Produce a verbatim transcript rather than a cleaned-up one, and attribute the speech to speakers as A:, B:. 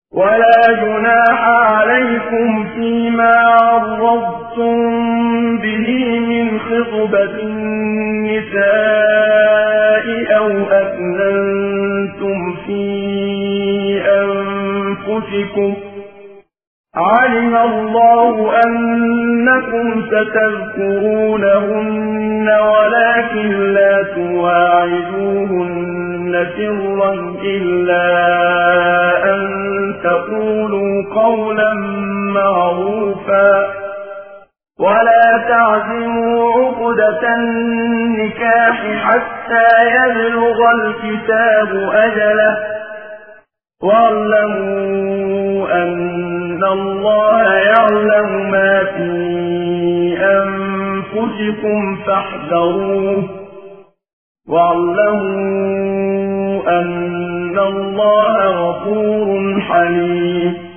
A: ولا جناح عليكم فيما عرضتم به من خطبة النساء أو أكننتم في أنفسكم علم الله أنكم ستذكرونهن ولكن لا تواعدوهن سرا إلا أن تقولوا قولا معروفا ولا تعزموا عقدة النكاح حتى يبلغ الكتاب أجله واعلموا أن الله يعلم ما في أنفسكم فاحذروه واعلموا أن الله غفور حليم